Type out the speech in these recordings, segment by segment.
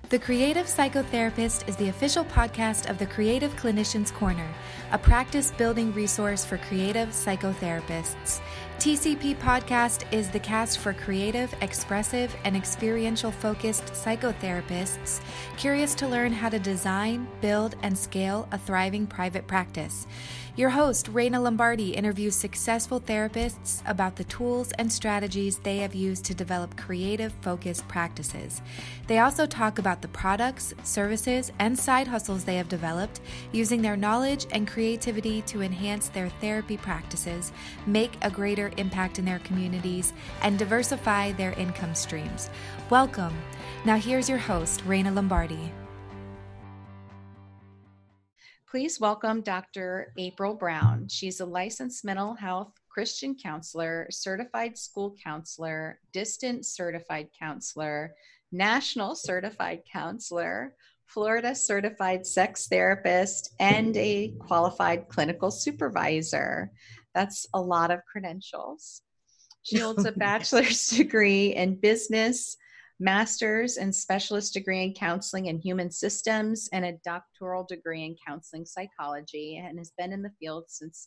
The Creative Psychotherapist is the official podcast of the Creative Clinicians Corner, a practice-building resource for creative psychotherapists. TCP Podcast is the cast for creative, expressive, and experiential-focused psychotherapists curious to learn how to design, build, and scale a thriving private practice. Your host, Raina Lombardi, interviews successful therapists about the tools and strategies they have used to develop creative, focused practices. They also talk about the products, services, and side hustles they have developed using their knowledge and creativity to enhance their therapy practices, make a greater impact in their communities, and diversify their income streams. Welcome. Now here's your host, Raina Lombardi. Please welcome Dr. April Brown. She's a licensed mental health Christian counselor, certified school counselor, distance certified counselor, national certified counselor, Florida certified sex therapist, and a qualified clinical supervisor. That's a lot of credentials. She holds a bachelor's degree in business, master's and specialist degree in counseling and human systems, and a doctoral degree in counseling psychology, and has been in the field since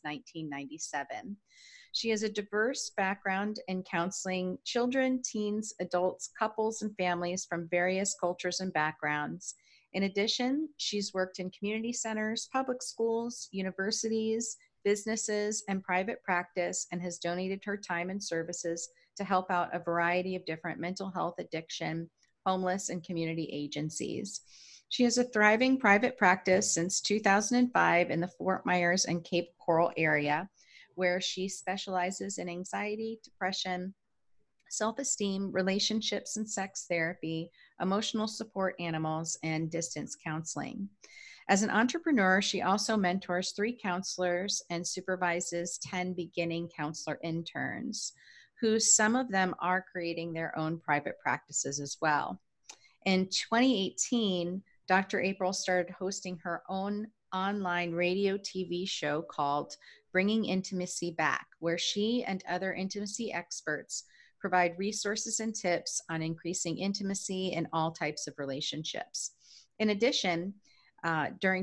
1997. She has a diverse background in counseling children, teens, adults, couples, and families from various cultures and backgrounds. In addition, she's worked in community centers, public schools, universities, businesses, and private practice, and has donated her time and services to help out a variety of different mental health, addiction, homeless, and community agencies. She has a thriving private practice since 2005 in the Fort Myers and Cape Coral area, where she specializes in anxiety, depression, self-esteem, relationships and sex therapy, emotional support animals, and distance counseling. As an entrepreneur, she also mentors 3 counselors and supervises 10 beginning counselor interns, who some of them are creating their own private practices as well. In 2018, Dr. April started hosting her own online radio TV show called Bringing Intimacy Back, where she and other intimacy experts provide resources and tips on increasing intimacy in all types of relationships. In addition, during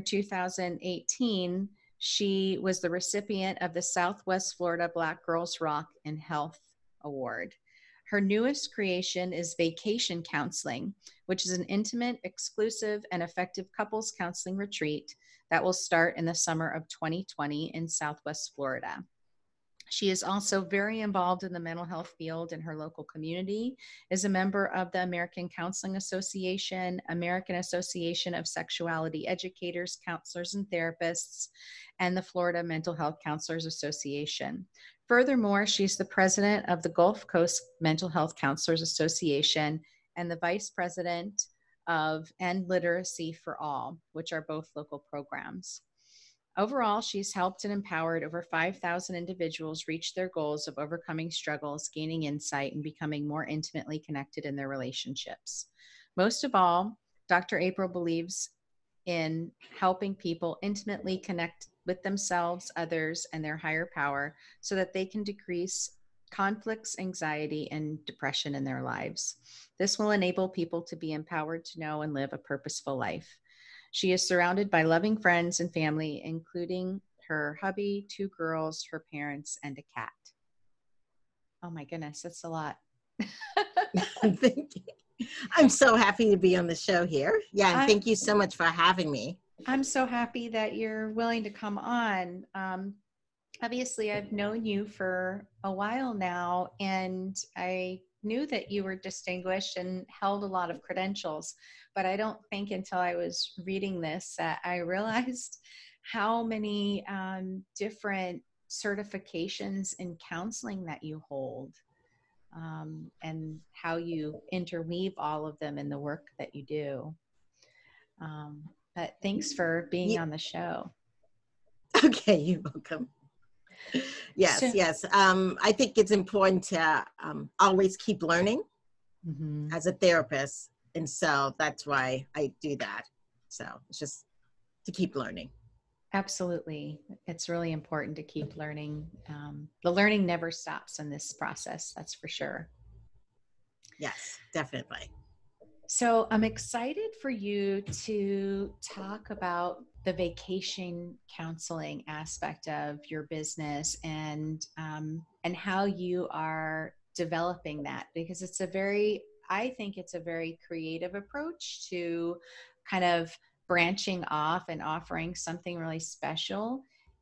2018, she was the recipient of the Southwest Florida Black Girls Rock in Health Award. Her newest creation is Vacation Counseling, which is an intimate, exclusive, and effective couples counseling retreat that will start in the summer of 2020 in Southwest Florida. She is also very involved in the mental health field in her local community, is a member of the American Counseling Association, American Association of Sexuality Educators, Counselors, and Therapists, and the Florida Mental Health Counselors Association. Furthermore, she's the president of the Gulf Coast Mental Health Counselors Association and the vice president of End Literacy for All, which are both local programs. Overall, she's helped and empowered over 5,000 individuals reach their goals of overcoming struggles, gaining insight, and becoming more intimately connected in their relationships. Most of all, Dr. April believes in helping people intimately connect with themselves, others, and their higher power so that they can decrease conflicts, anxiety, and depression in their lives. This will enable people to be empowered to know and live a purposeful life. She is surrounded by loving friends and family, including her hubby, 2 girls, her parents, and a cat. Oh my goodness, that's a lot. Thank you. I'm so happy to be on the show here. Yeah, and thank you so much for having me. I'm so happy that you're willing to come on. Obviously, I've known you for a while now, and I knew that you were distinguished and held a lot of credentials, but I don't think until I was reading this that I realized how many different certifications in counseling that you hold, and how you interweave all of them in the work that you do. But thanks for being on the show. Okay, you're welcome. Yes. I think it's important to always keep learning as a therapist. And so that's why I do that. So it's just to keep learning. Absolutely. It's really important to keep learning. The learning never stops in this process, that's for sure. Yes, definitely. So I'm excited for you to talk about the vacation counseling aspect of your business and how you are developing that, because I think it's a very creative approach to kind of branching off and offering something really special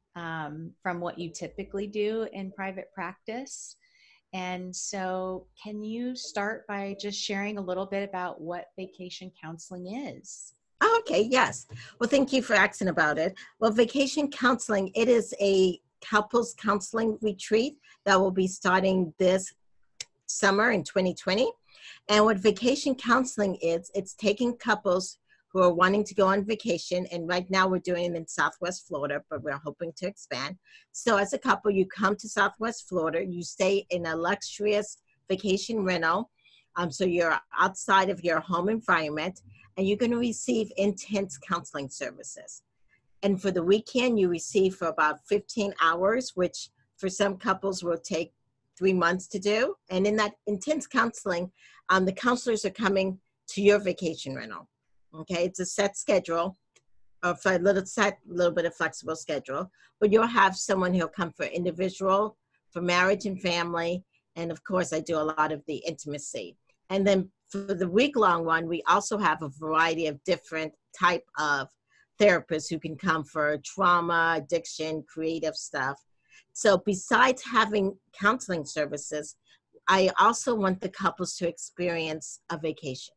from what you typically do in private practice. And so, can you start by just sharing a little bit about what vacation counseling is? Okay, yes. Well, thank you for asking about it. Well, vacation counseling, it is a couples counseling retreat that will be starting this summer in 2020. And what vacation counseling is, it's taking couples who are wanting to go on vacation. And right now we're doing it in Southwest Florida, but we're hoping to expand. So as a couple, you come to Southwest Florida, you stay in a luxurious vacation rental. So you're outside of your home environment, and you're going to receive intense counseling services. And for the weekend, you receive for about 15 hours, which for some couples will take 3 months to do. And in that intense counseling, the counselors are coming to your vacation rental. Okay, it's a set schedule, or for a little bit of flexible schedule, but you'll have someone who'll come for individual, for marriage and family, and of course, I do a lot of the intimacy. And then for the week-long one, we also have a variety of different type of therapists who can come for trauma, addiction, creative stuff. So besides having counseling services, I also want the couples to experience a vacation,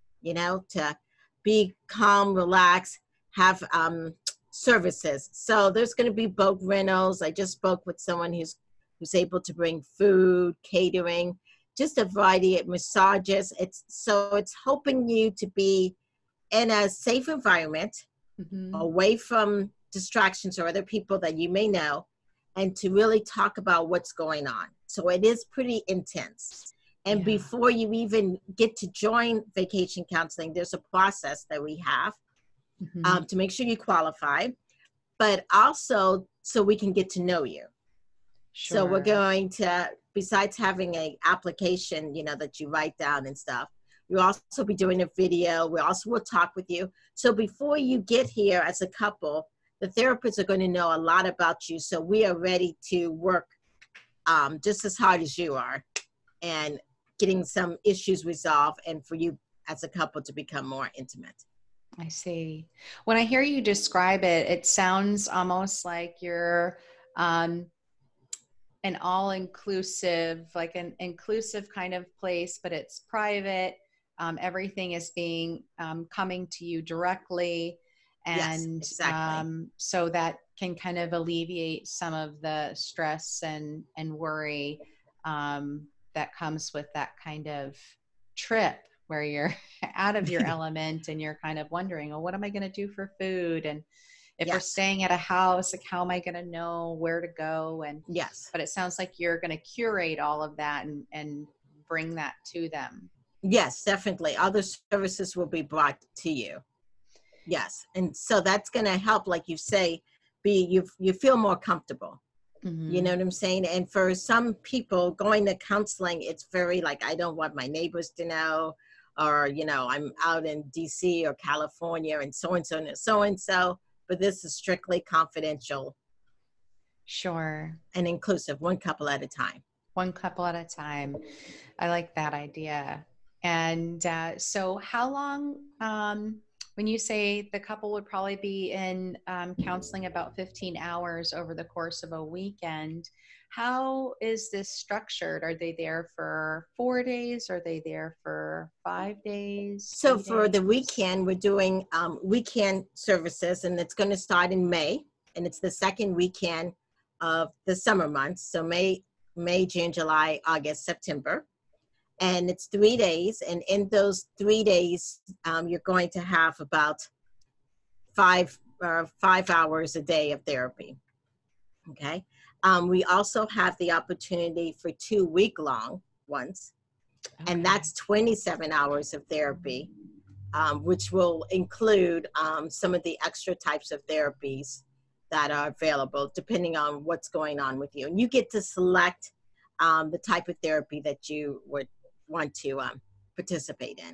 to be calm, relax, have services. So there's going to be boat rentals. I just spoke with someone who's able to bring food, catering, just a variety of massages. It's helping you to be in a safe environment, away from distractions or other people that you may know, and to really talk about what's going on. So it is pretty intense. And before you even get to join vacation counseling, there's a process that we have to make sure you qualify, but also so we can get to know you. Sure. So we're going to, besides having an application, that you write down and stuff, we'll also be doing a video. We also will talk with you. So before you get here as a couple, the therapists are going to know a lot about you. So we are ready to work just as hard as you are and getting some issues resolved, and for you as a couple to become more intimate. I see. When I hear you describe it, it sounds almost like you're an all-inclusive, like an inclusive kind of place, but it's private. Everything is being coming to you directly. And yes, exactly. So that can kind of alleviate some of the stress and worry that comes with that kind of trip where you're out of your element and you're kind of wondering, well, what am I going to do for food? And if we're staying at a house, like, how am I going to know where to go? And but it sounds like you're going to curate all of that and bring that to them. Yes, definitely. Other services will be brought to you. Yes. And so that's going to help, like you say, you feel more comfortable. You know what I'm saying? And for some people going to counseling, it's very like, I don't want my neighbors to know, or, I'm out in DC or California and so-and-so and so-and-so, but this is strictly confidential. Sure. And inclusive, one couple at a time. One couple at a time. I like that idea. And so how long, when you say the couple would probably be in counseling about 15 hours over the course of a weekend, how is this structured? Are they there for 4 days? Are they there for 5 days? So for the weekend, we're doing weekend services, and it's going to start in May, and it's the second weekend of the summer months. So May, June, July, August, September. And it's 3 days. And in those 3 days, you're going to have about 5 hours a day of therapy. Okay. We also have the opportunity for 2 week-long ones. Okay. And that's 27 hours of therapy, which will include some of the extra types of therapies that are available depending on what's going on with you. And you get to select the type of therapy that you would want to participate in.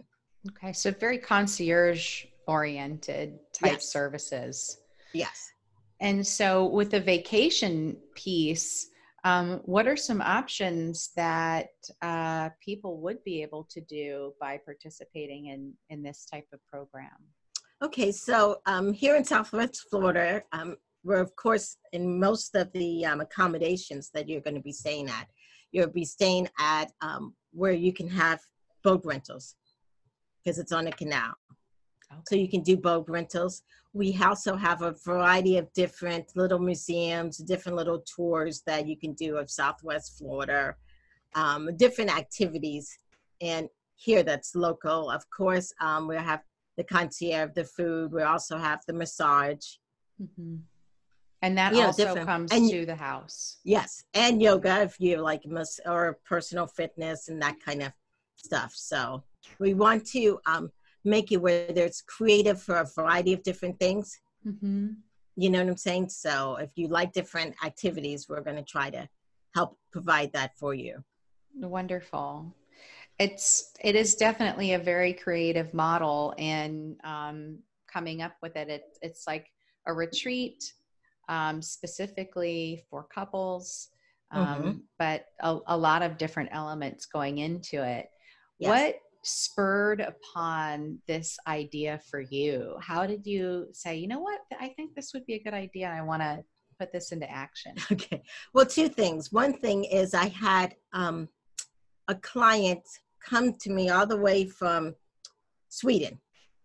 Okay. So very concierge oriented type Yes. services. Yes. And so with the vacation piece, what are some options that people would be able to do by participating in this type of program? Okay, so here in Southwest Florida, we're of course in most of the accommodations that you're going to be staying at. You'll be staying at where you can have boat rentals because it's on a canal. Okay. So you can do boat rentals. We also have a variety of different little museums, different little tours that you can do of Southwest Florida, different activities. And here that's local. Of course, we have the concierge, the food. We also have the massage. Mm-hmm. And that You know, also different. comes And to the house. yes, and yoga if you like, or personal fitness and that kind of stuff. So we want to make it where there's creative for a variety of different things. Mm-hmm. You know what I'm saying? So if you like different activities, we're going to try to help provide that for you. Wonderful. It is definitely a very creative model, and coming up with it, it's like a retreat specifically for couples, but a lot of different elements going into it. Yes. What spurred upon this idea for you? How did you say, you know what, I think this would be a good idea. I want to put this into action. Okay. Well, two things. One thing is I had a client come to me all the way from Sweden.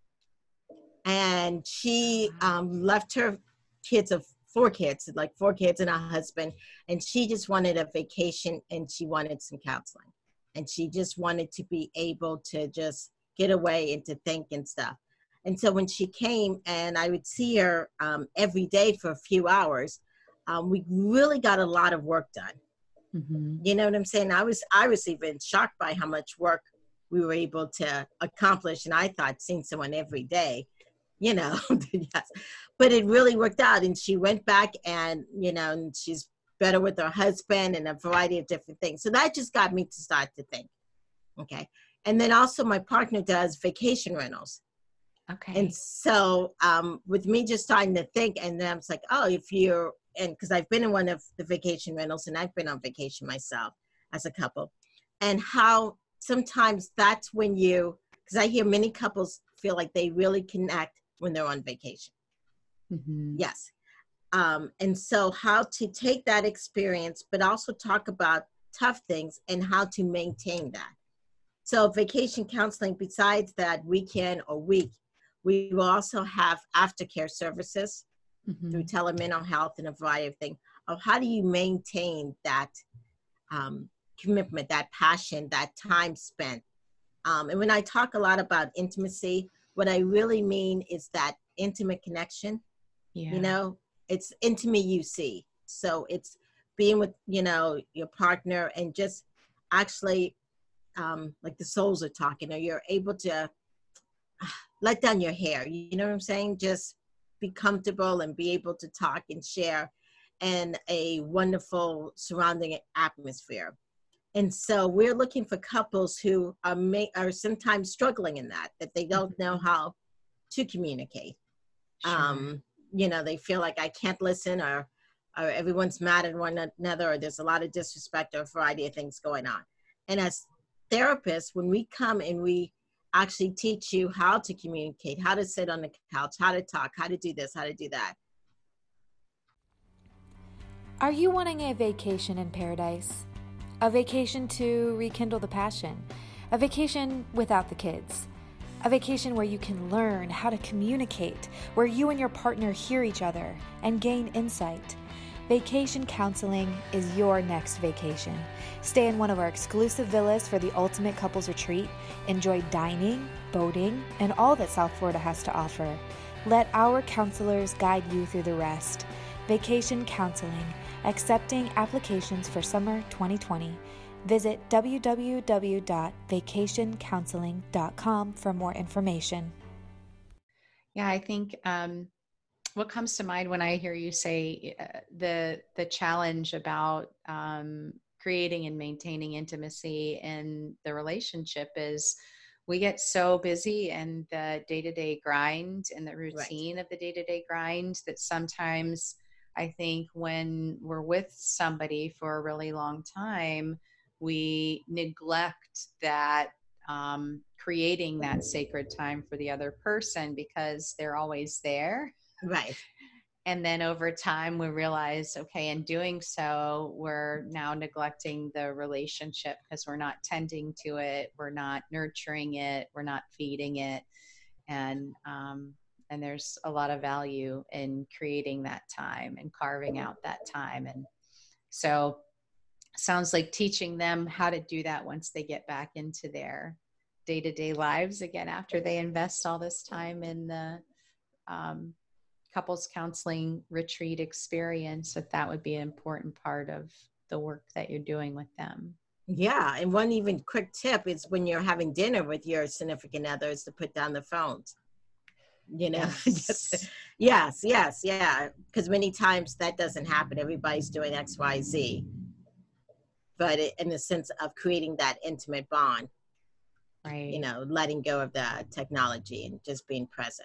And she left her kids of 4 kids, like 4 kids and a husband. And she just wanted a vacation and she wanted some counseling. And she just wanted to be able to just get away and to think and stuff. And so when she came and I would see her every day for a few hours, we really got a lot of work done. Mm-hmm. You know what I'm saying? I was even shocked by how much work we were able to accomplish. And I thought seeing someone every day, you know, yes, but it really worked out. And she went back and, you know, and she's better with her husband and a variety of different things. So that just got me to start to think. Okay. And then also my partner does vacation rentals. Okay. And so with me just starting to think, and then I was like, oh, if you're, and because I've been in one of the vacation rentals and I've been on vacation myself as a couple, and how sometimes that's when you, because I hear many couples feel like they really connect when they're on vacation. Mm-hmm. Yes. And so how to take that experience, but also talk about tough things and how to maintain that. So vacation counseling, besides that weekend or week, we will also have aftercare services through telemental health and a variety of things of how do you maintain that commitment, that passion, that time spent. And when I talk a lot about intimacy, what I really mean is that intimate connection. Yeah. You know, it's intimate you see. So it's being with, you know, your partner and just actually like the souls are talking, or you're able to let down your hair. You know what I'm saying? Just be comfortable and be able to talk and share in a wonderful surrounding atmosphere. And so we're looking for couples who are sometimes struggling in that they don't know how to communicate. Sure. You know, they feel like I can't listen, or everyone's mad at one another, or there's a lot of disrespect, or a variety of things going on. And as therapists, when we come and we actually teach you how to communicate, how to sit on the couch, how to talk, how to do this, how to do that. Are you wanting a vacation in paradise? A vacation to rekindle the passion? A vacation without the kids? A vacation where you can learn how to communicate, where you and your partner hear each other and gain insight? Vacation counseling is your next vacation. Stay in one of our exclusive villas for the ultimate couples retreat. Enjoy dining, boating, and all that South Florida has to offer. Let our counselors guide you through the rest. Vacation counseling, accepting applications for summer 2020. Visit www.vacationcounseling.com for more information. Yeah, I think what comes to mind when I hear you say the challenge about creating and maintaining intimacy in the relationship is we get so busy in the day-to-day grind and the Right. routine of the day-to-day grind that sometimes I think when we're with somebody for a really long time, we neglect that creating that sacred time for the other person because they're always there. Right. And then over time, we realize, okay, in doing so, we're now neglecting the relationship because we're not tending to it, we're not nurturing it, we're not feeding it, and there's a lot of value in creating that time and carving out that time. And so, sounds like teaching them how to do that once they get back into their day-to-day lives again after they invest all this time in the couples counseling retreat experience, that would be an important part of the work that you're doing with them. Yeah. And one even quick tip is when you're having dinner with your significant others to put down the phones, you know. Yes. Yes. Yeah. Because many times that doesn't happen. Everybody's doing XYZ, but in the sense of creating that intimate bond, Right. you know, letting go of the technology and just being present.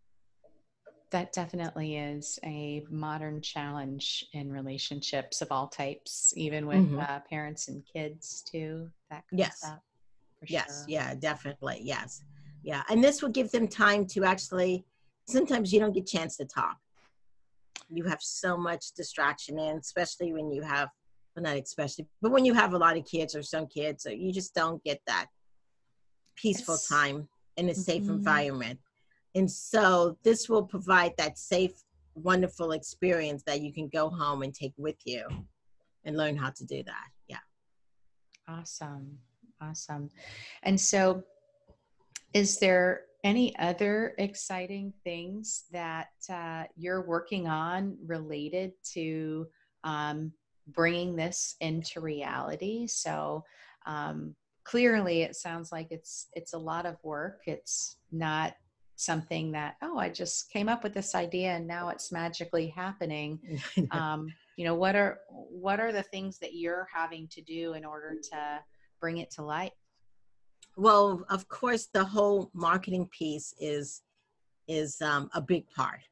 That definitely is a modern challenge in relationships of all types, even with parents and kids too. That comes up for Yes. sure. Yeah, definitely. Yes. Yeah. And this will give them time to actually, sometimes you don't get a chance to talk. You have so much distraction in, especially when you have, well, not especially, but when you have a lot of kids or some kids, so you just don't get that peaceful time in a safe environment. And so this will provide that safe, wonderful experience that you can go home and take with you and learn how to do that. Yeah. Awesome. And so is there any other exciting things that you're working on related to bringing this into reality? So clearly it sounds like it's a lot of work. It's not something that, oh, I just came up with this idea and now it's magically happening. You know, what are the things that you're having to do in order to bring it to life? Well, of course, the whole marketing piece is a big part.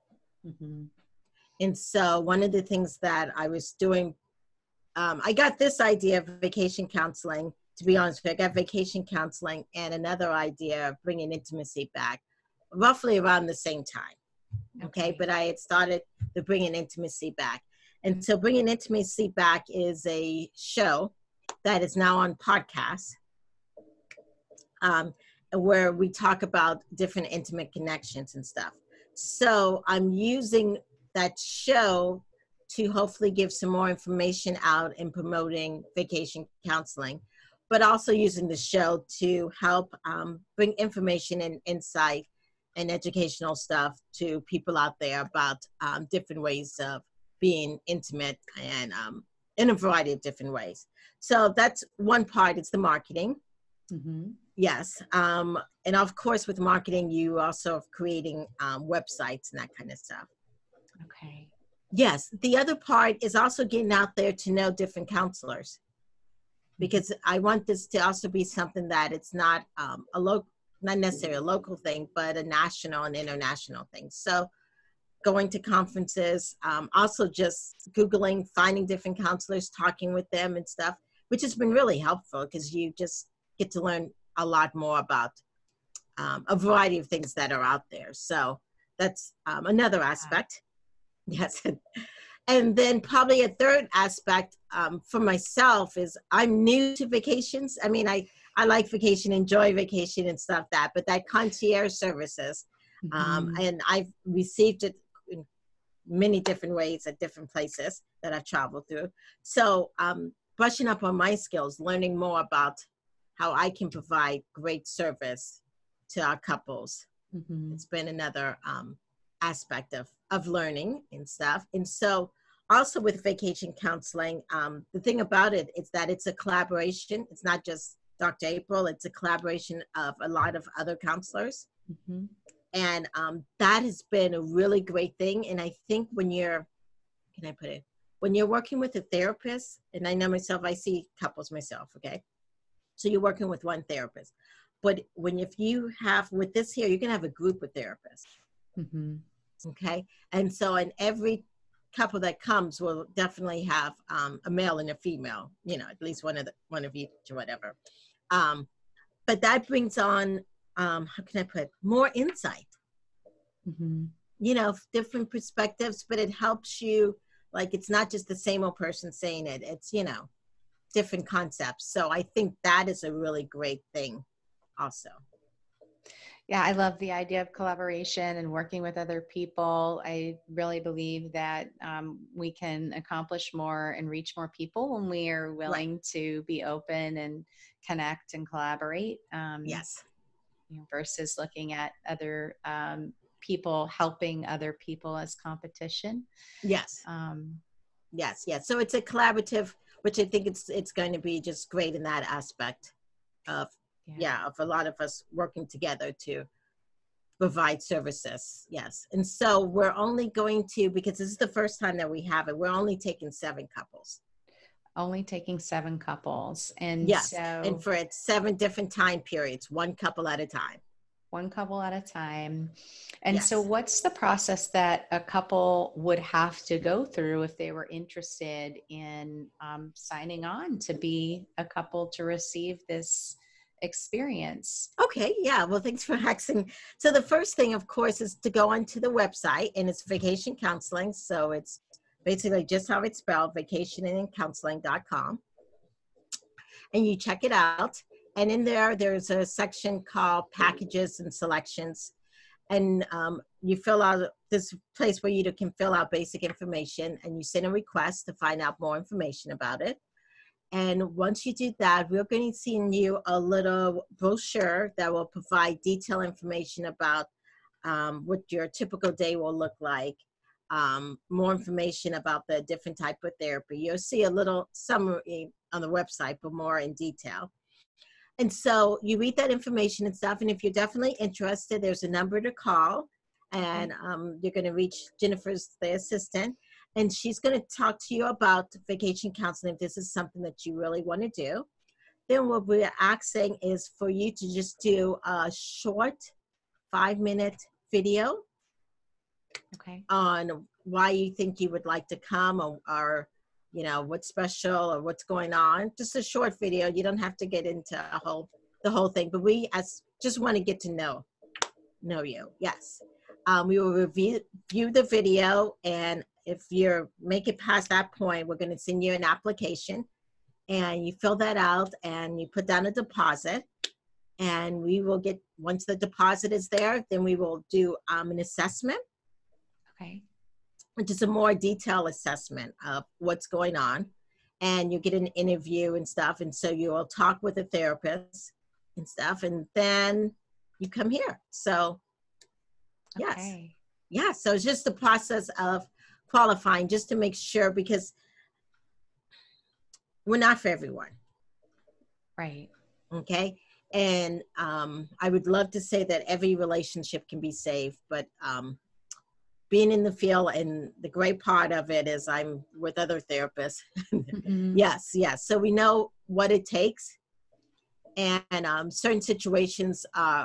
And so one of the things that I was doing, I got this idea of vacation counseling. To be honest with you, I got vacation counseling and another idea of bringing intimacy back roughly around the same time. Okay. But I had started the Bringing Intimacy Back. And so Bringing Intimacy Back is a show that is now on podcast, where we talk about different intimate connections and stuff. So I'm using that show to hopefully give some more information out in promoting vacation counseling, but also using the show to help bring information and insight and educational stuff to people out there about different ways of being intimate and in a variety of different ways. So that's one part. It's the marketing. Yes. And of course, with marketing, you also are creating websites and that kind of stuff. Okay. Yes. The other part is also getting out there to know different counselors, because I want this to also be something that it's not not necessarily a local thing, but a national and international thing. So going to conferences, also just Googling, finding different counselors, talking with them and stuff, which has been really helpful because you just get to learn a lot more about a variety of things that are out there. So that's another aspect. Yes. And then probably a third aspect for myself is I'm new to vacations. I mean, I like vacation, enjoy vacation and stuff but that concierge services, and I've received it in many different ways at different places that I've traveled through. So brushing up on my skills, learning more about how I can provide great service to our couples. It's been another aspect of learning and stuff. And so also with vacation counseling, the thing about it is that it's a collaboration. It's not just Dr. April, it's a collaboration of a lot of other counselors. And that has been a really great thing. And I think when you're working with a therapist, and I know myself, I see couples myself, okay? So you're working with one therapist. But if you have with this here, you can have a group of therapists. Mm-hmm. Okay. And so in every couple that comes will definitely have a male and a female, at least one of each or whatever. But that brings on, how can I put, more insight, mm-hmm. Different perspectives, but it helps you, like, it's not just the same old person saying it. It's, different concepts. So I think that is a really great thing also. Yeah, I love the idea of collaboration and working with other people. I really believe that we can accomplish more and reach more people when we are willing to be open and connect and collaborate. Yes. Versus looking at other people helping other people as competition. Yes. Yes. So it's a collaborative, which I think it's going to be just great in that aspect of of a lot of us working together to provide services. Yes. And so we're only going to, because this is the first time that we have it, we're only taking 7 couples. Only taking 7 couples. And yes. So, and for 7 different time periods, 1 couple at a time. 1 couple at a time. And so what's the process that a couple would have to go through if they were interested in signing on to be a couple to receive this experience? Okay. Yeah. Well, thanks for asking. So the first thing, of course, is to go onto the website, and it's vacation counseling. So it's basically just how it's spelled, vacationandcounseling.com. And you check it out. And in there's a section called packages and selections. And you fill out this place where you can fill out basic information, and you send a request to find out more information about it. And once you do that, we're going to send you a little brochure that will provide detailed information about what your typical day will look like, more information about the different type of therapy. You'll see a little summary on the website, but more in detail. And so you read that information and stuff. And if you're definitely interested, there's a number to call, and you're going to reach Jennifer's the assistant. And she's going to talk to you about vacation counseling if this is something that you really want to do. Then what we're asking is for you to just do a short 5-minute video on why you think you would like to come, or what's special or what's going on. Just a short video. You don't have to get into the whole thing, but we just want to get to know you. Yes. We will review the video, and if you make it past that point, we're going to send you an application, and you fill that out and you put down a deposit, and we will get, once the deposit is there, then we will do an assessment. Okay. Which is a more detailed assessment of what's going on, and you get an interview and stuff. And so you will talk with a therapist and stuff, and then you come here. So yes. Yeah. So it's just the process of qualifying, just to make sure, because we're not for everyone. Right. Okay. And I would love to say that every relationship can be saved, but being in the field, and the great part of it is I'm with other therapists. Mm-hmm. Yes. So we know what it takes, and certain situations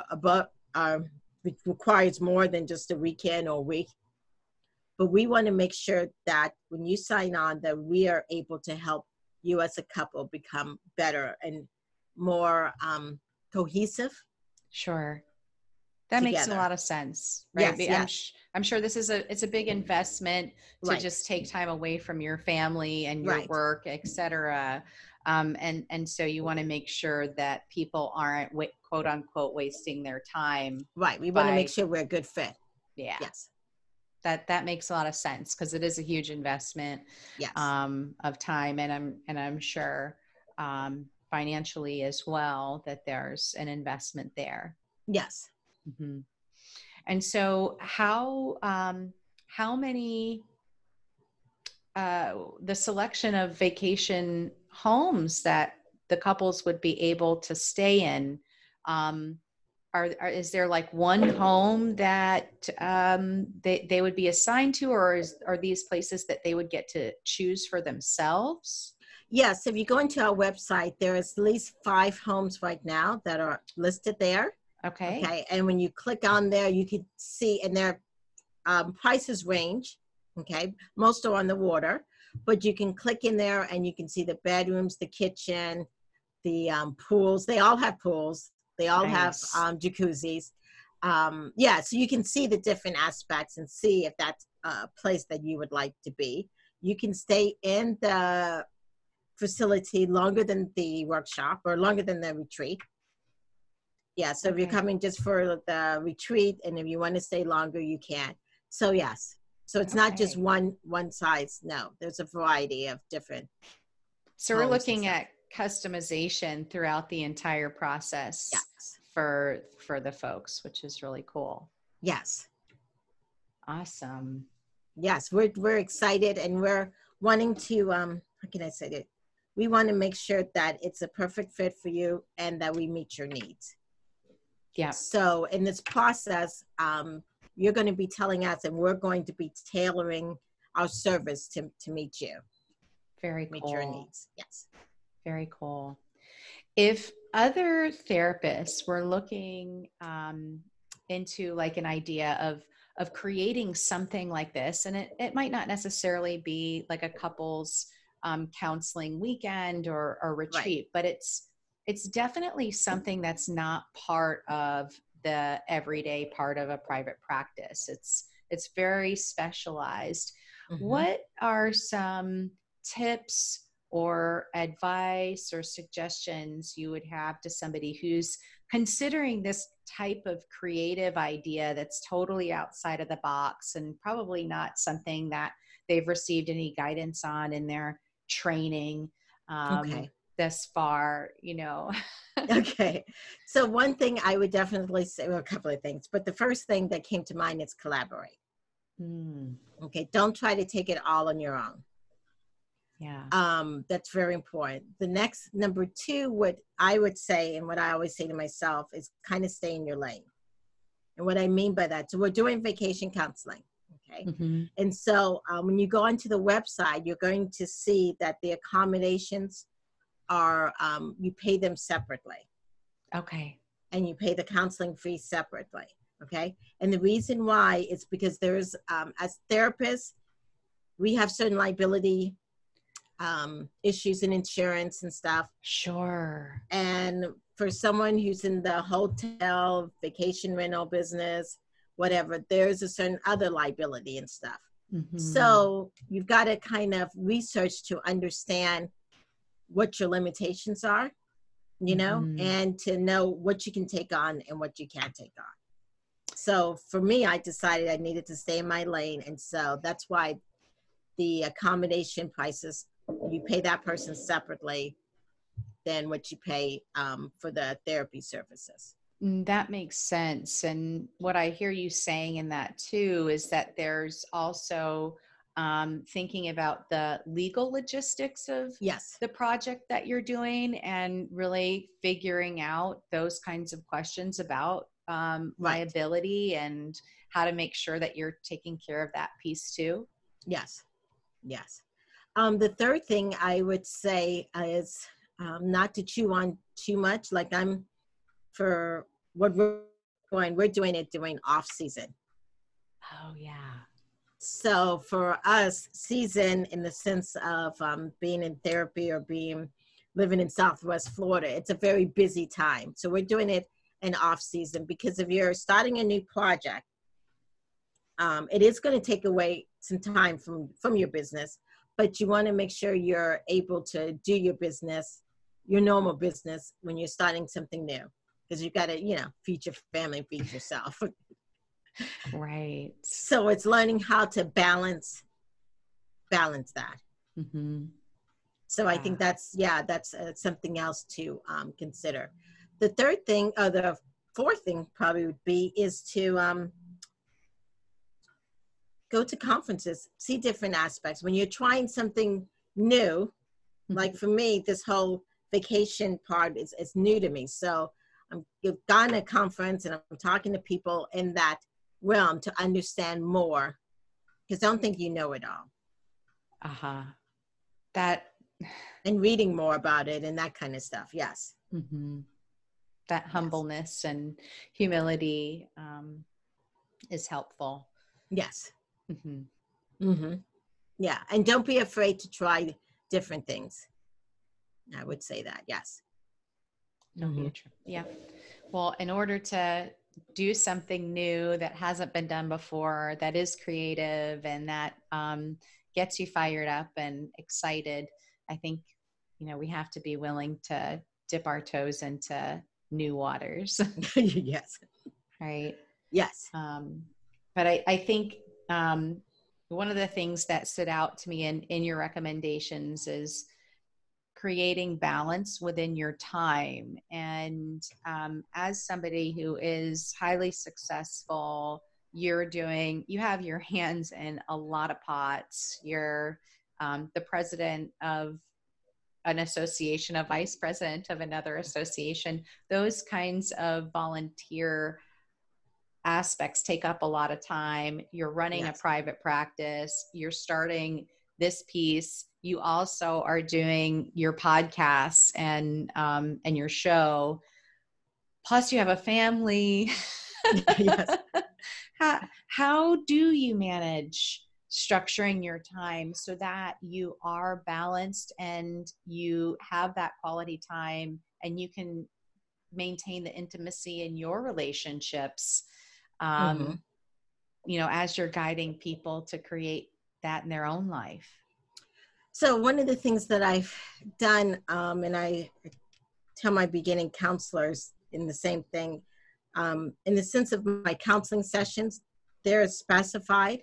requires more than just a weekend or a week. But we want to make sure that when you sign on, that we are able to help you as a couple become better and more cohesive. Sure. That together. Makes a lot of sense, right? Yes. I'm sure it's a big investment to just take time away from your family and your work, et cetera. And so you want to make sure that people aren't quote unquote wasting their time. Right. We want to make sure we're a good fit. Yeah. Yes. That makes a lot of sense, because it is a huge investment of time, and I'm sure financially as well that there's an investment there. Yes. Mm-hmm. And so how many the selection of vacation homes that the couples would be able to stay in, is there like one home that they would be assigned to, or are these places that they would get to choose for themselves? Yes, if you go into our website, there is at least 5 homes right now that are listed there. Okay. Okay, and when you click on there, you can see, and their prices range. Okay, most are on the water, but you can click in there and you can see the bedrooms, the kitchen, the pools. They all have pools. They all Nice. have jacuzzis. Yeah, so you can see the different aspects and see if that's a place that you would like to be. You can stay in the facility longer than the workshop or longer than the retreat. Yeah, so if you're coming just for the retreat and if you want to stay longer, you can. So yes, so it's not just one size. No, there's a variety of different. So we're looking at customization throughout the entire process. Yes. For the folks, which is really cool. Yes. Awesome. Yes, we're excited and we're wanting to how can I say it? We want to make sure that it's a perfect fit for you and that we meet your needs. Yeah. So in this process, you're going to be telling us and we're going to be tailoring our service to meet you. Very cool. Meet your needs. Yes. Very cool. If other therapists were looking into like an idea of creating something like this, and it might not necessarily be like a couples counseling weekend or retreat, but it's definitely something that's not part of the everyday part of a private practice. It's very specialized. Mm-hmm. What are some tips or advice or suggestions you would have to somebody who's considering this type of creative idea that's totally outside of the box and probably not something that they've received any guidance on in their training thus far, you know? Okay. So one thing I would definitely say, well, a couple of things, but the first thing that came to mind is collaborate. Okay. Don't try to take it all on your own. Yeah. That's very important. The next, number 2, what I would say, and what I always say to myself is kind of stay in your lane. And what I mean by that, so we're doing vacation counseling. Okay. Mm-hmm. And so when you go onto the website, you're going to see that the accommodations are, you pay them separately. Okay. And you pay the counseling fee separately. Okay. And the reason why is because there's, as therapists, we have certain liability issues in insurance and stuff. Sure. And for someone who's in the hotel, vacation rental business, whatever, there's a certain other liability and stuff. Mm-hmm. So you've got to kind of research to understand what your limitations are, you know, and to know what you can take on and what you can't take on. So for me, I decided I needed to stay in my lane. And so that's why the accommodation prices, you pay that person separately than what you pay for the therapy services. That makes sense. And what I hear you saying in that too is that there's also thinking about the legal logistics of the project that you're doing and really figuring out those kinds of questions about liability and how to make sure that you're taking care of that piece too. Yes. The third thing I would say is not to chew on too much. Like for what we're doing it during off season. Oh yeah. So for us, season in the sense of being in therapy or living in Southwest Florida, it's a very busy time. So we're doing it in off season because if you're starting a new project, it is going to take away some time from your business, but you want to make sure you're able to do your business, your normal business when you're starting something new, because you've got to, you know, feed your family, feed yourself. Right. So it's learning how to balance that. Mm-hmm. So I think that's something else to consider. The third thing, or the fourth thing probably would be, is to go to conferences, see different aspects. When you're trying something new, like for me, this whole vacation part is new to me. So I've gone to a conference and I'm talking to people in that realm to understand more, because I don't think you know it all. That And reading more about it and that kind of stuff. Yes. Mm-hmm. That humbleness and humility is helpful. Yes. Mm-hmm. Mm-hmm. Yeah. And don't be afraid to try different things. I would say that. Yes. Yeah. Well, in order to do something new that hasn't been done before, that is creative and that gets you fired up and excited, I think, we have to be willing to dip our toes into new waters. Yes. Right. Yes. But I think one of the things that stood out to me in your recommendations is creating balance within your time. And as somebody who is highly successful, you have your hands in a lot of pots. You're the president of an association, a vice president of another association. Those kinds of volunteer aspects take up a lot of time. You're running a private practice. You're starting this piece. You also are doing your podcasts and your show. Plus you have a family. Yes. How do you manage structuring your time so that you are balanced and you have that quality time and you can maintain the intimacy in your relationships, as you're guiding people to create that in their own life? So one of the things that I've done, and I tell my beginning counselors in the same thing, in the sense of my counseling sessions, they're specified.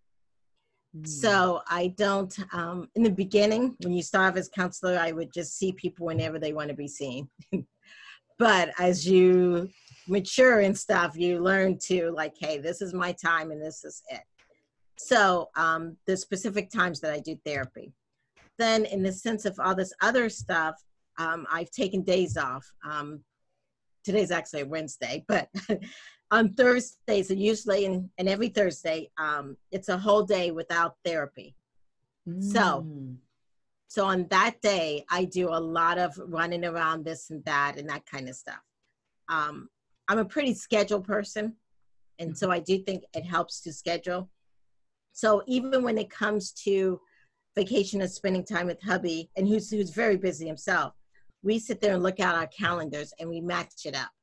So I don't, in the beginning, when you start off as counselor, I would just see people whenever they want to be seen. But as you mature and stuff, you learn to like, hey, this is my time and this is it. So the specific times that I do therapy. Then in the sense of all this other stuff, I've taken days off. Today's actually a Wednesday, but on Thursdays, and usually and every Thursday, it's a whole day without therapy. So on that day, I do a lot of running around this and that kind of stuff. I'm a pretty scheduled person. And so I do think it helps to schedule. So even when it comes to vacation and spending time with hubby, and who's very busy himself, we sit there and look at our calendars and we match it up.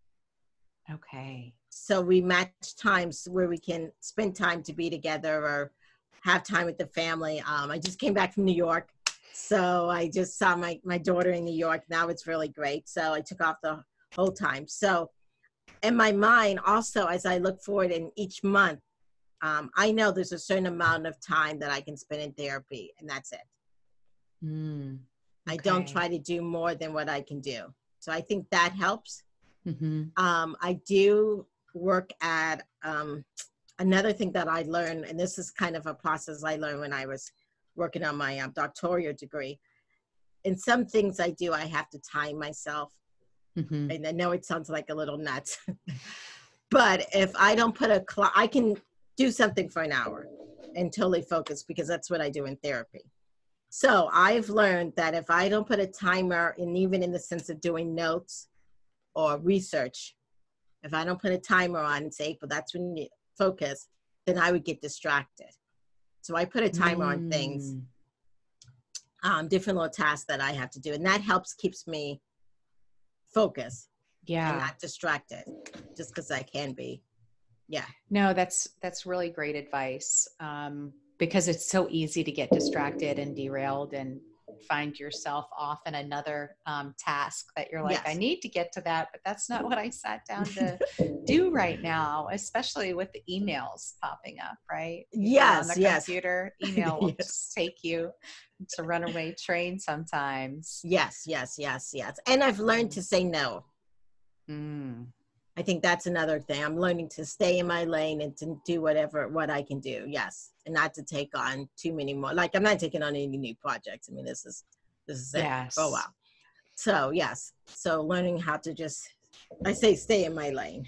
Okay. So we match times where we can spend time to be together or have time with the family. I just came back from New York. So I just saw my daughter in New York. Now it's really great. So I took off the whole time. So in my mind also, as I look forward in each month, I know there's a certain amount of time that I can spend in therapy, and that's it. Okay. I don't try to do more than what I can do. So I think that helps. I do work at another thing that I learned, and this is kind of a process I learned when I was working on my doctoral degree. In some things I do, I have to time myself. And I know it sounds like a little nuts, but if I don't put a clock, I can do something for an hour and totally focus, because that's what I do in therapy. So I've learned that if I don't put a timer, and even in the sense of doing notes or research, if I don't put a timer on and say, well, that's when you focus, then I would get distracted. So I put a timer on things, different little tasks that I have to do. And that keeps me focused and not distracted, just because I can be. Yeah. No, that's really great advice, because it's so easy to get distracted and derailed and find yourself off in another task that you're like, I need to get to that, but that's not what I sat down to do right now, especially with the emails popping up, right? Yes. On the computer, email will just take you. It's a runaway train sometimes. Yes. And I've learned to say no. I think that's another thing. I'm learning to stay in my lane and to do what I can do. Yes. And not to take on too many more. Like, I'm not taking on any new projects. I mean, this is it for a while. So yes. So learning how to just, I say, stay in my lane.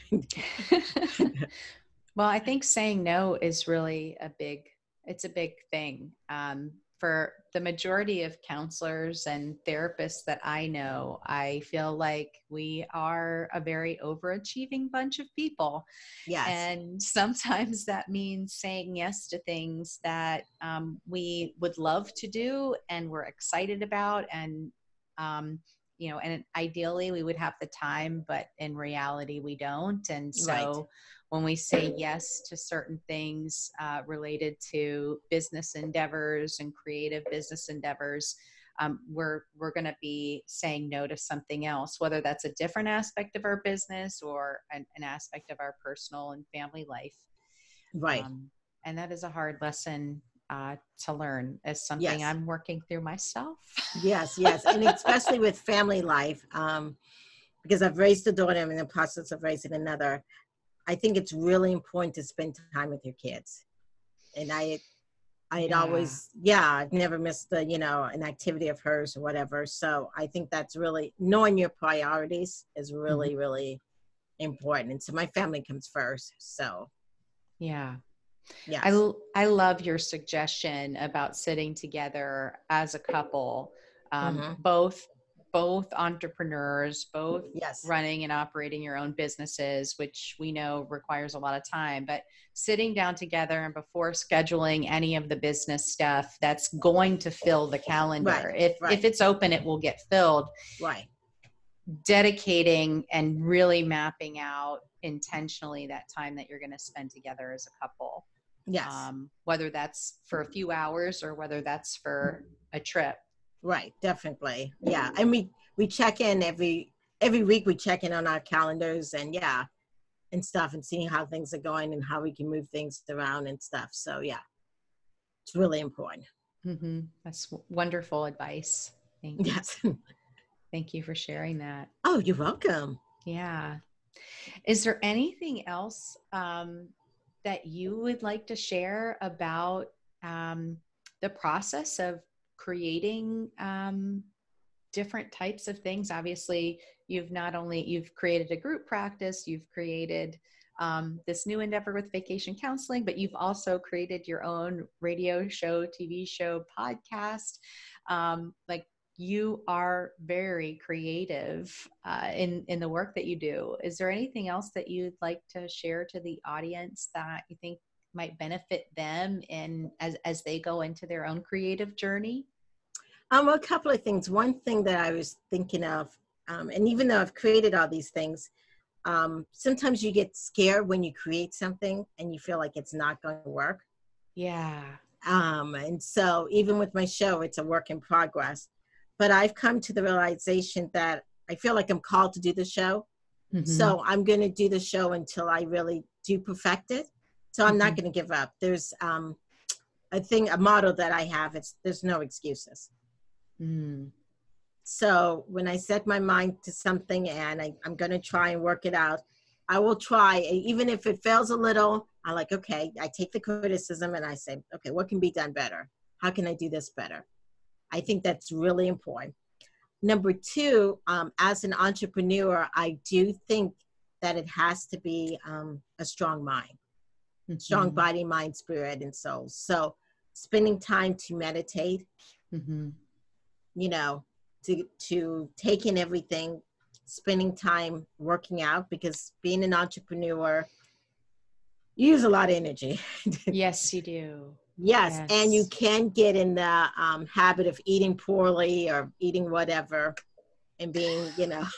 Well, I think saying no is really a big thing. for the majority of counselors and therapists that I know, I feel like we are a very overachieving bunch of people. Yes. And sometimes that means saying yes to things that we would love to do and we're excited about. And, and ideally we would have the time, but in reality we don't. And so Right. when we say yes to certain things related to business endeavors and creative business endeavors, we're going to be saying no to something else, whether that's a different aspect of our business or an aspect of our personal and family life. Right. And that is a hard lesson to learn, as something Yes. I'm working through myself. Yes. And especially with family life, because I've raised a daughter, I'm in the process of raising another. I think it's really important to spend time with your kids. And I'd always, I've never missed an activity of hers or whatever. So I think that's really, knowing your priorities is really, really important. And so my family comes first. So. Yeah. Yes. I love your suggestion about sitting together as a couple, both entrepreneurs, both running and operating your own businesses, which we know requires a lot of time, but sitting down together and before scheduling any of the business stuff that's going to fill the calendar. If it's open, it will get filled. Right. Dedicating and really mapping out intentionally that time that you're going to spend together as a couple. Yes. Whether that's for a few hours or whether that's for a trip. Right. Definitely. Yeah. And we check in every week. We check in on our calendars and stuff, and seeing how things are going and how we can move things around and stuff. So it's really important. That's wonderful advice. Thank you. Yes. Thank you for sharing that. Oh, you're welcome. Yeah. Is there anything else that you would like to share about the process of creating different types of things? Obviously, you've created a group practice, you've created this new endeavor with vacation counseling, but you've also created your own radio show, TV show, podcast. You are very creative in the work that you do. Is there anything else that you'd like to share to the audience that you think might benefit them as they go into their own creative journey? A couple of things. One thing that I was thinking of, and even though I've created all these things, sometimes you get scared when you create something and you feel like it's not going to work. Yeah. And so even with my show, it's a work in progress. But I've come to the realization that I feel like I'm called to do the show. So I'm going to do the show until I really do perfect it. So I'm not going to give up. There's a motto that I have. There's no excuses. So when I set my mind to something and I'm going to try and work it out, I will try. Even if it fails a little, I'm like, okay, I take the criticism and I say, okay, what can be done better? How can I do this better? I think that's really important. Number two, as an entrepreneur, I do think that it has to be a strong mind, strong body, mind, spirit, and soul. So spending time to meditate, to take in everything, spending time working out, because being an entrepreneur, you use a lot of energy. Yes, you do. Yes, and you can get in the habit of eating poorly or eating whatever and being,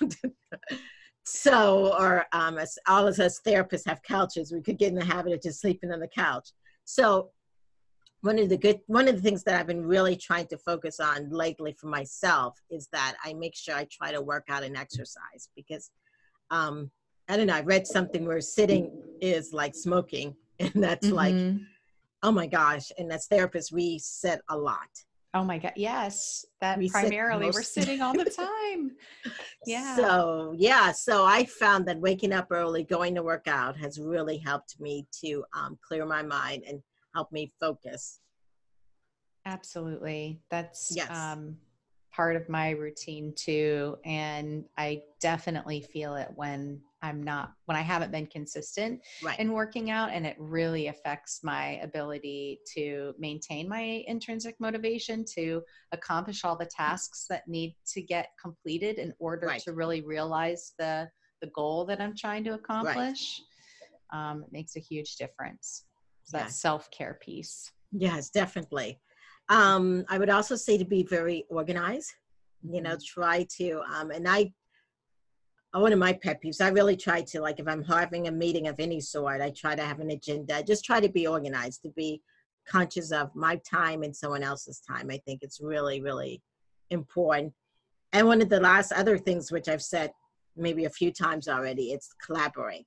as all of us therapists have couches, we could get in the habit of just sleeping on the couch. So one of the things that I've been really trying to focus on lately for myself is that I make sure I try to work out and exercise, because I don't know, I read something where sitting is like smoking, and that's like, oh my gosh. And as therapists, we sit a lot. Oh my God. Yes. We're sitting all the time. Yeah. So I found that waking up early, going to work out has really helped me to clear my mind and help me focus. Absolutely. That's part of my routine too. And I definitely feel it when when I haven't been consistent right. in working out, and it really affects my ability to maintain my intrinsic motivation to accomplish all the tasks that need to get completed in order Right. to really realize the goal that I'm trying to accomplish. It makes a huge difference. So that self-care piece. Yes, definitely. I would also say to be very organized, try to, and one of my pet peeves, I really try to, like, if I'm having a meeting of any sort, I try to have an agenda, just try to be organized, to be conscious of my time and someone else's time. I think it's really, really important. And one of the last other things, which I've said maybe a few times already, it's collaborate.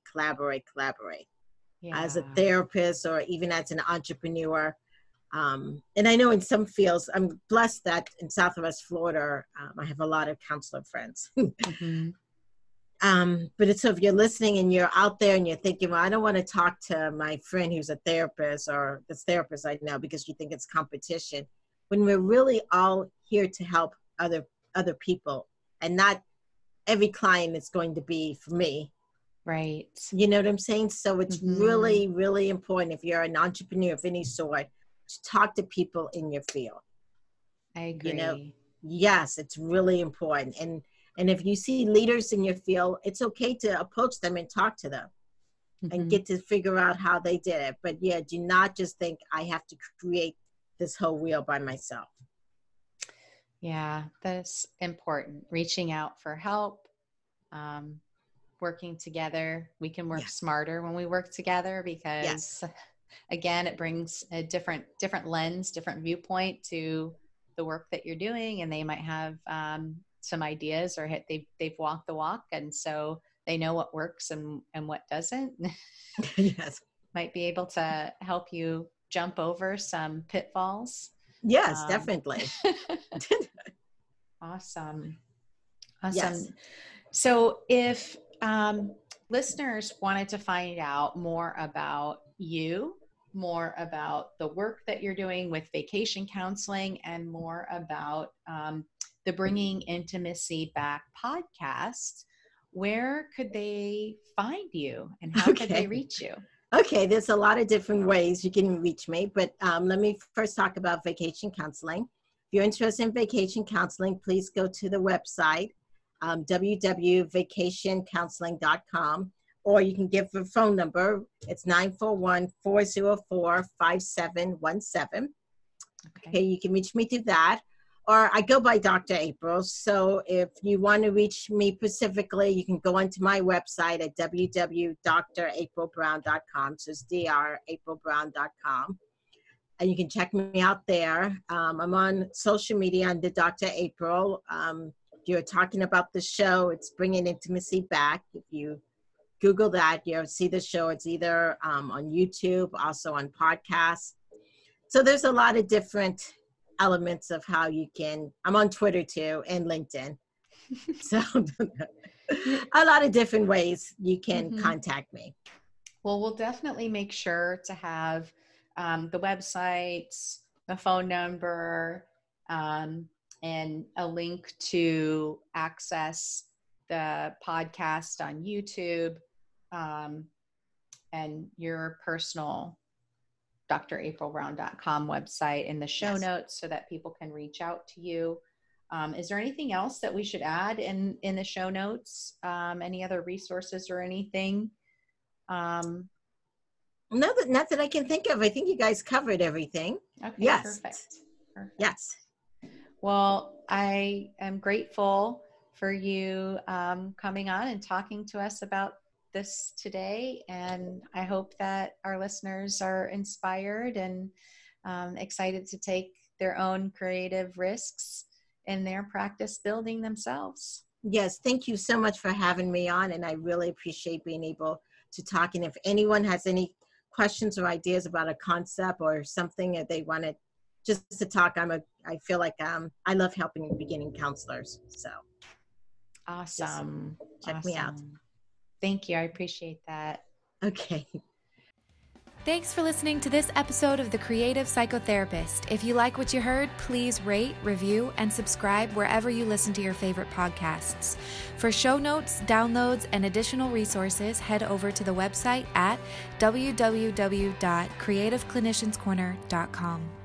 Yeah. As a therapist or even as an entrepreneur. And I know in some fields, I'm blessed that in Southwest Florida, I have a lot of counselor friends. But it's, so if you're listening and you're out there and you're thinking, well, I don't want to talk to my friend who's a therapist or this therapist I know, because you think it's competition, when we're really all here to help other people, and not every client is going to be for me. Right. You know what I'm saying? So it's really, really important, if you're an entrepreneur of any sort, to talk to people in your field. I agree. Yes, it's really important. And if you see leaders in your field, it's okay to approach them and talk to them and get to figure out how they did it. But yeah, do not just think I have to create this whole wheel by myself. Yeah, that's important. Reaching out for help, working together. We can work smarter when we work together, because again, it brings a different lens, different viewpoint to the work that you're doing. And they might have some ideas, or they've walked the walk. And so they know what works and what doesn't. Yes. Might be able to help you jump over some pitfalls. Yes, definitely. Awesome. Yes. So if listeners wanted to find out more about you, more about the work that you're doing with vacation counseling, and more about the Bringing Intimacy Back podcast, where could they find you and how could they reach you? Okay, there's a lot of different ways you can reach me, but let me first talk about vacation counseling. If you're interested in vacation counseling, please go to the website, www.vacationcounseling.com, or you can give the phone number. It's 941-404-5717. Okay, you can reach me through that. Or I go by Dr. April. So if you want to reach me specifically, you can go onto my website at www.draprilbrown.com. So it's draprilbrown.com. And you can check me out there. I'm on social media under Dr. April. You're talking about the show. It's Bringing Intimacy Back. If you Google that, you'll see the show. It's either on YouTube, also on podcasts. So there's a lot of different elements of how you can, I'm on Twitter too, and LinkedIn. So a lot of different ways you can contact me. Well, we'll definitely make sure to have the websites, the phone number, and a link to access the podcast on YouTube, and your personal draprilbrown.com website in the show notes, so that people can reach out to you. Is there anything else that we should add in the show notes? Any other resources or anything? Not that I can think of. I think you guys covered everything. Okay, yes. Perfect. Yes. Well, I am grateful for you coming on and talking to us about this today, and I hope that our listeners are inspired and excited to take their own creative risks in their practice building themselves. Yes, thank you so much for having me on, and I really appreciate being able to talk. And if anyone has any questions or ideas about a concept or something that they wanted just to talk, I feel like I love helping beginning counselors. So awesome. Check me out. Thank you. I appreciate that. Okay. Thanks for listening to this episode of The Creative Psychotherapist. If you like what you heard, please rate, review, and subscribe wherever you listen to your favorite podcasts. For show notes, downloads, and additional resources, head over to the website at www.creativeclinicianscorner.com.